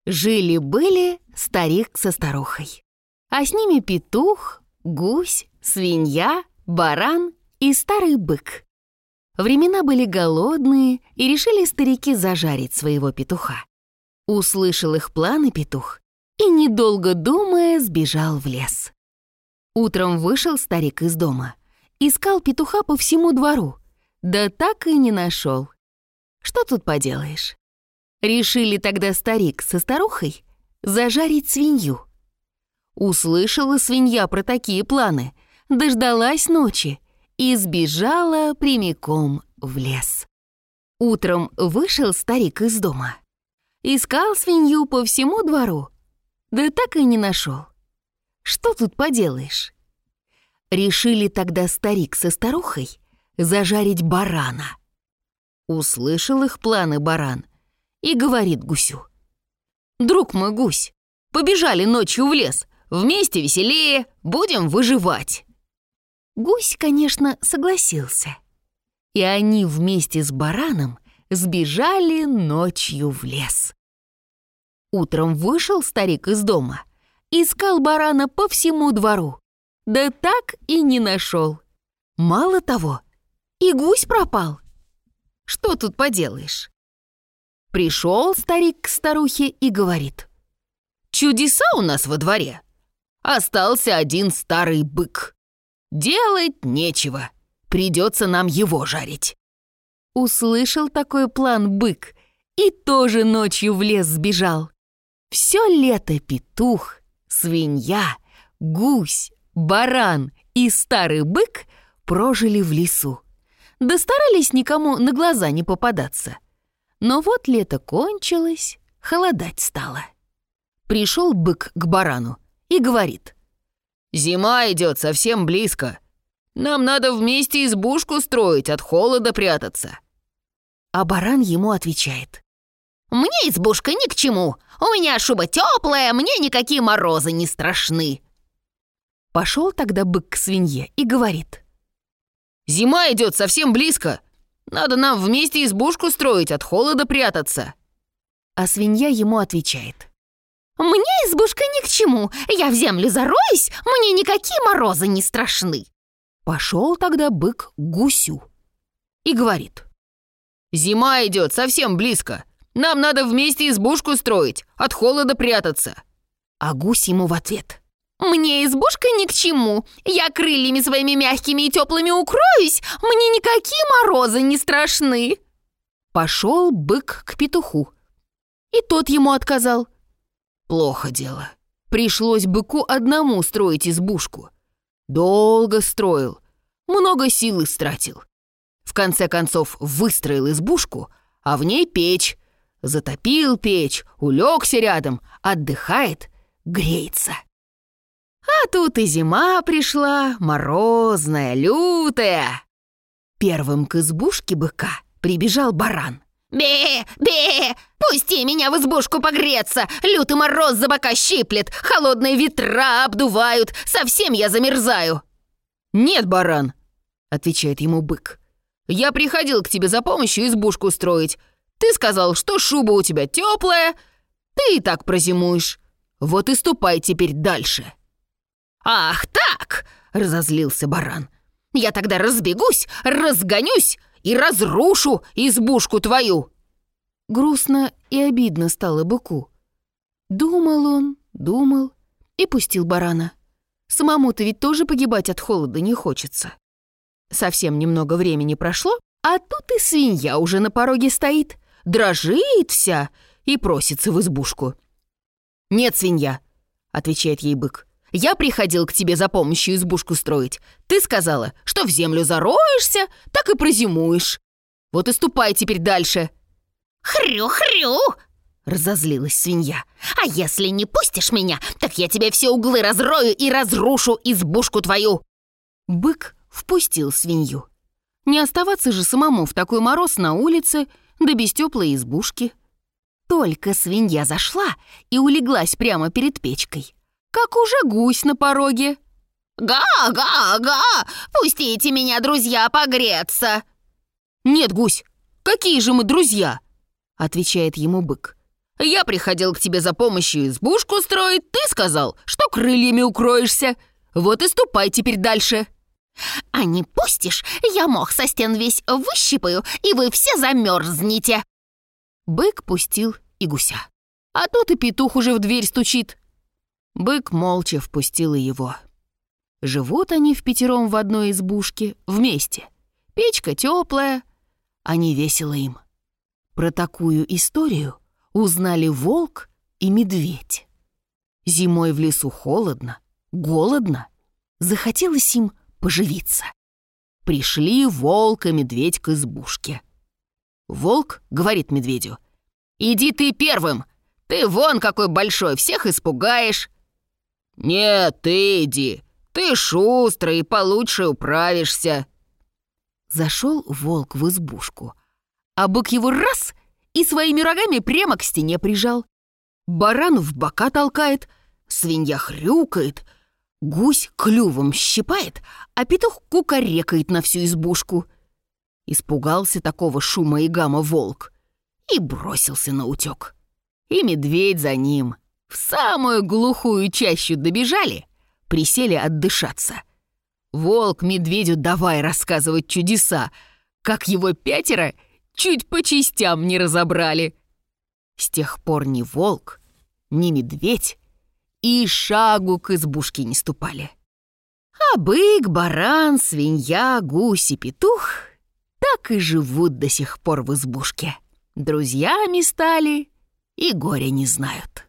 Жили-были старик со старухой, а с ними петух, гусь, свинья, баран и старый бык. Времена были голодные, и решили старики зажарить своего петуха. Услышал их планы петух и, недолго думая, сбежал в лес. Утром вышел старик из дома, искал петуха по всему двору, да так и не нашел. Что тут поделаешь? Решили тогда старик со старухой зажарить свинью. Услышала свинья про такие планы, дождалась ночи и сбежала прямиком в лес. Утром вышел старик из дома, искал свинью по всему двору, да так и не нашел. Что тут поделаешь? Решили тогда старик со старухой зажарить барана. Услышал их планы баран и говорит гусю: «Друг мой гусь, побежали ночью в лес, вместе веселее, будем выживать». Гусь, конечно, согласился, и они вместе с бараном сбежали ночью в лес. Утром вышел старик из дома, искал барана по всему двору, да так и не нашел. Мало того, и гусь пропал. Что тут поделаешь? Пришел старик к старухе и говорит: «Чудеса у нас во дворе. Остался один старый бык. Делать нечего, придется нам его жарить». Услышал такой план бык и тоже ночью в лес сбежал. Все лето петух, свинья, гусь, баран и старый бык прожили в лесу. Да старались никому на глаза не попадаться. Но вот лето кончилось, холодать стало. Пришел бык к барану и говорит: «Зима идет совсем близко. Нам надо вместе избушку строить, от холода прятаться». А баран ему отвечает: «Мне избушка ни к чему. У меня шуба теплая, мне никакие морозы не страшны». Пошел тогда бык к свинье и говорит: «Зима идет совсем близко. Надо нам вместе избушку строить, от холода прятаться». А свинья ему отвечает: «Мне избушка ни к чему. Я в землю зароюсь, мне никакие морозы не страшны». Пошел тогда бык к гусю и говорит: «Зима идет совсем близко. Нам надо вместе избушку строить, от холода прятаться». А гусь ему в ответ: «Мне избушка ни к чему. Я крыльями своими мягкими и теплыми укроюсь, мне никакие морозы не страшны». Пошел бык к петуху, и тот ему отказал. Плохо дело. Пришлось быку одному строить избушку. Долго строил, много сил истратил. В конце концов выстроил избушку, а в ней печь. Затопил печь, улегся рядом, отдыхает, греется. А тут и зима пришла, морозная, лютая. Первым к избушке быка прибежал баран. «Бе, бе, пусти меня в избушку погреться! Лютый мороз за бока щиплет, холодные ветра обдувают, совсем я замерзаю!» «Нет, баран», — отвечает ему бык, — «я приходил к тебе за помощью избушку строить. Ты сказал, что шуба у тебя теплая, ты и так прозимуешь. Вот и ступай теперь дальше». «Ах так!» — разозлился баран. «Я тогда разбегусь, разгонюсь и разрушу избушку твою». Грустно и обидно стало быку. Думал и пустил барана. Самому-то ведь тоже погибать от холода не хочется. Совсем немного времени прошло, а тут и свинья уже на пороге стоит, дрожит вся и просится в избушку. «Нет, свинья», — отвечает ей бык, — «я приходил к тебе за помощью избушку строить. Ты сказала, что в землю зароешься, так и прозимуешь. Вот и ступай теперь дальше». «Хрю-хрю!» — разозлилась свинья. «А если не пустишь меня, так я тебе все углы разрою и разрушу избушку твою». Бык впустил свинью. Не оставаться же самому в такой мороз на улице, да без теплой избушки. Только свинья зашла и улеглась прямо перед печкой, как уже гусь на пороге. «Га-га-га! Пустите меня, друзья, погреться!» «Нет, гусь, какие же мы друзья?» — отвечает ему бык. Я приходил к тебе за помощью избушку строить, ты сказал, что крыльями укроешься. Вот и ступай теперь дальше». «А не пустишь, я мох со стен весь выщипаю, и вы все замерзнете». Бык пустил и гуся. А тут и петух уже в дверь стучит. Бык молча впустил и его. Живут они впятером в одной избушке, вместе. Печка теплая, они весело им. Про такую историю узнали волк и медведь. Зимой в лесу холодно, голодно, захотелось им поживиться. Пришли волк и медведь к избушке. Волк говорит медведю: «Иди ты первым, ты вон какой большой, всех испугаешь». «Нет, ты иди, ты шустрый и получше управишься». Зашел волк в избушку, а бык его раз и своими рогами прямо к стене прижал. Баран в бока толкает, свинья хрюкает, гусь клювом щипает, а петух кукарекает на всю избушку. Испугался такого шума и гама волк и бросился наутек. И медведь за ним. В самую глухую чащу добежали, присели отдышаться. Волк медведю давай рассказывать чудеса, как его 5 чуть по частям не разобрали. С тех пор ни волк, ни медведь и шагу к избушке не ступали. А бык, баран, свинья, гусь и петух так и живут до сих пор в избушке. Друзьями стали и горя не знают.